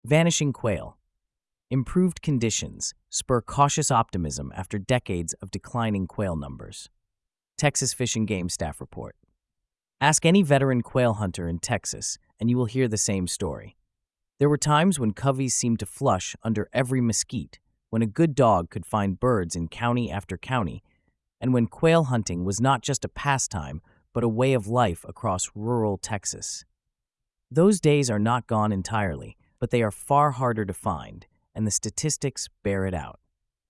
Vanishing quail. Improved conditions spur cautious optimism after decades of declining quail numbers. Texas Fish and Game Staff report. Ask any veteran quail hunter in Texas, and you will hear the same story. There were times when coveys seemed to flush under every mesquite, when a good dog could find birds in county after county, and when quail hunting was not just a pastime, but a way of life across rural Texas. Those days are not gone entirely, but they are far harder to find, and the statistics bear it out.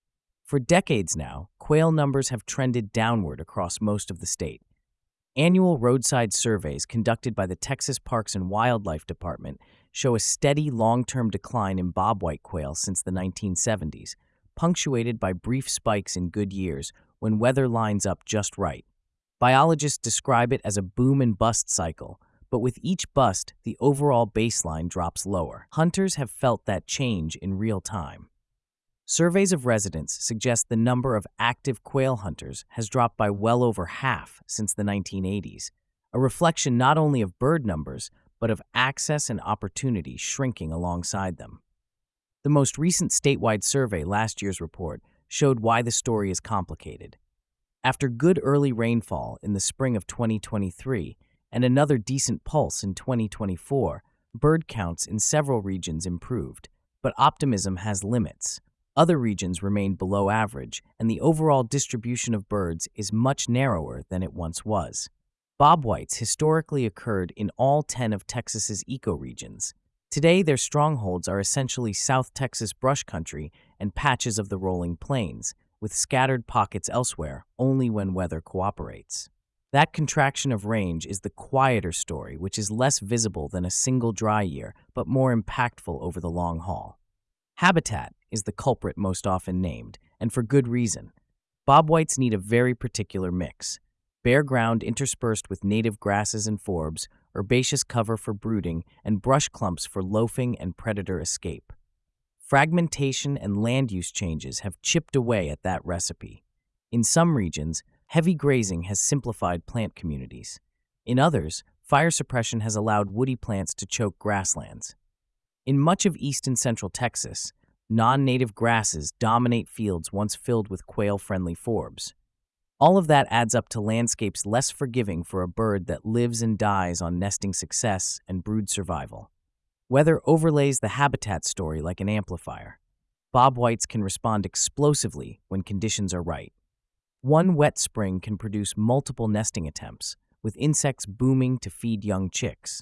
For decades now, quail numbers have trended downward across most of the state. Annual roadside surveys conducted by the Texas Parks and Wildlife Department show a steady long-term decline in bobwhite quail since the 1970s, punctuated by brief spikes in good years when weather lines up just right. Biologists describe it as a boom and bust cycle, but with each bust, the overall baseline drops lower. Hunters have felt that change in real time. Surveys of residents suggest the number of active quail hunters has dropped by well over half since the 1980s, a reflection not only of bird numbers, but of access and opportunity shrinking alongside them. The most recent statewide survey, last year's report, showed why the story is complicated. After good early rainfall in the spring of 2023 and another decent pulse in 2024, bird counts in several regions improved, but optimism has limits. Other regions remain below average, and the overall distribution of birds is much narrower than it once was. Bobwhites historically occurred in all 10 of Texas's ecoregions. Today, their strongholds are essentially South Texas brush country and patches of the rolling plains, with scattered pockets elsewhere only when weather cooperates. That contraction of range is the quieter story, which is less visible than a single dry year, but more impactful over the long haul. Habitat is the culprit most often named, and for good reason. Bobwhites need a very particular mix: bare ground interspersed with native grasses and forbs, herbaceous cover for brooding, and brush clumps for loafing and predator escape. Fragmentation and land use changes have chipped away at that recipe. In some regions, heavy grazing has simplified plant communities. In others, fire suppression has allowed woody plants to choke grasslands. In much of east and central Texas, non-native grasses dominate fields once filled with quail-friendly forbs. All of that adds up to landscapes less forgiving for a bird that lives and dies on nesting success and brood survival. Weather overlays the habitat story like an amplifier. Bobwhites can respond explosively when conditions are right. One wet spring can produce multiple nesting attempts, with insects booming to feed young chicks.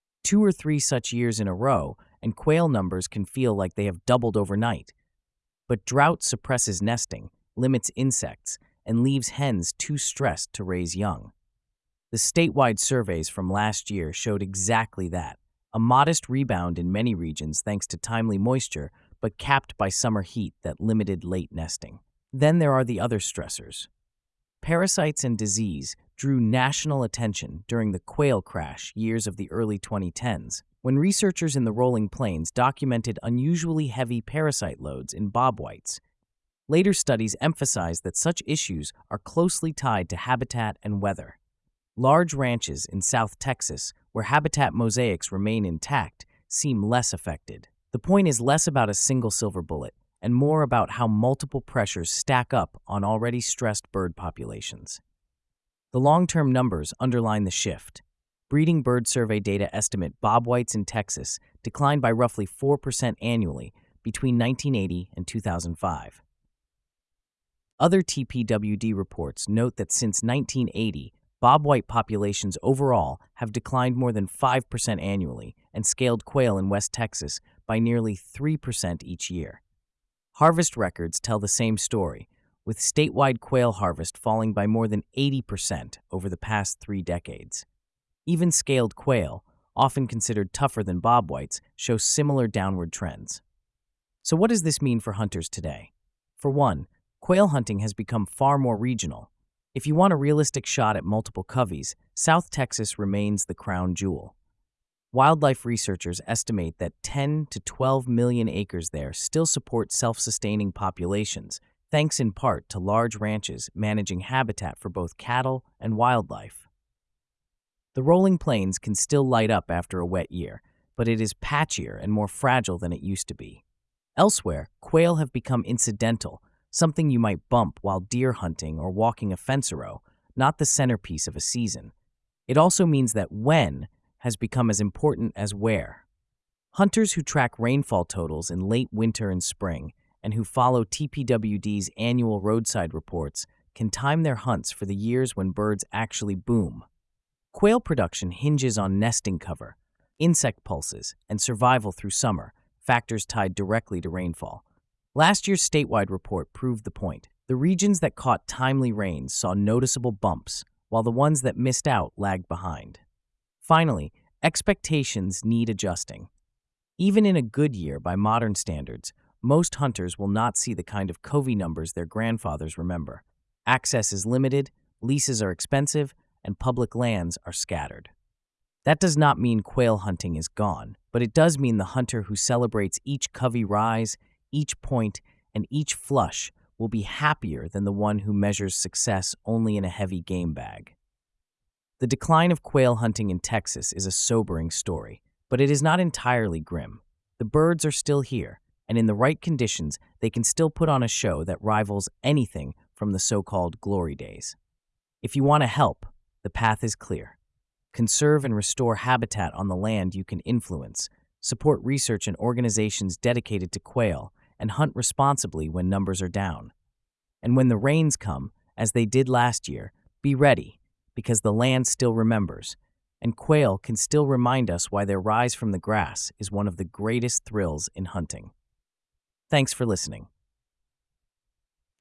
2 or 3 such years in a row, and quail numbers can feel like they have doubled overnight. But drought suppresses nesting, limits insects, and leaves hens too stressed to raise young. The statewide surveys from last year showed exactly that: a modest rebound in many regions thanks to timely moisture, but capped by summer heat that limited late nesting. Then there are the other stressors. Parasites and disease drew national attention during the quail crash years of the early 2010s, when researchers in the rolling plains documented unusually heavy parasite loads in bobwhites. Later studies emphasized that such issues are closely tied to habitat and weather. Large ranches in South Texas, where habitat mosaics remain intact, seem less affected. The point is less about a single silver bullet, and more about how multiple pressures stack up on already stressed bird populations. The long-term numbers underline the shift. Breeding bird survey data estimate bobwhites in Texas declined by roughly 4% annually between 1980 and 2005. Other TPWD reports note that since 1980, bobwhite populations overall have declined more than 5% annually, and scaled quail in West Texas by nearly 3% each year. Harvest records tell the same story, with statewide quail harvest falling by more than 80% over the past 3 decades. Even scaled quail, often considered tougher than bobwhites, show similar downward trends. So what does this mean for hunters today? For one, quail hunting has become far more regional. If you want a realistic shot at multiple coveys, South Texas remains the crown jewel. Wildlife researchers estimate that 10 to 12 million acres there still support self-sustaining populations, thanks in part to large ranches managing habitat for both cattle and wildlife. The rolling plains can still light up after a wet year, but it is patchier and more fragile than it used to be. Elsewhere, quail have become incidental, something you might bump while deer hunting or walking a fence row, not the centerpiece of a season. It also means that when has become as important as where. Hunters who track rainfall totals in late winter and spring and who follow TPWD's annual roadside reports can time their hunts for the years when birds actually boom. Quail production hinges on nesting cover, insect pulses, and survival through summer, factors tied directly to rainfall. Last year's statewide report proved the point. The regions that caught timely rains saw noticeable bumps, while the ones that missed out lagged behind. Finally, expectations need adjusting. Even in a good year by modern standards, most hunters will not see the kind of covey numbers their grandfathers remember. Access is limited, leases are expensive, and public lands are scattered. That does not mean quail hunting is gone, but it does mean the hunter who celebrates each covey rise, each point, and each flush will be happier than the one who measures success only in a heavy game bag. The decline of quail hunting in Texas is a sobering story, but it is not entirely grim. The birds are still here, and in the right conditions, they can still put on a show that rivals anything from the so-called glory days. If you want to help, the path is clear. Conserve and restore habitat on the land you can influence, support research and organizations dedicated to quail, and hunt responsibly when numbers are down. And when the rains come, as they did last year, be ready, because the land still remembers, and quail can still remind us why their rise from the grass is one of the greatest thrills in hunting. Thanks for listening.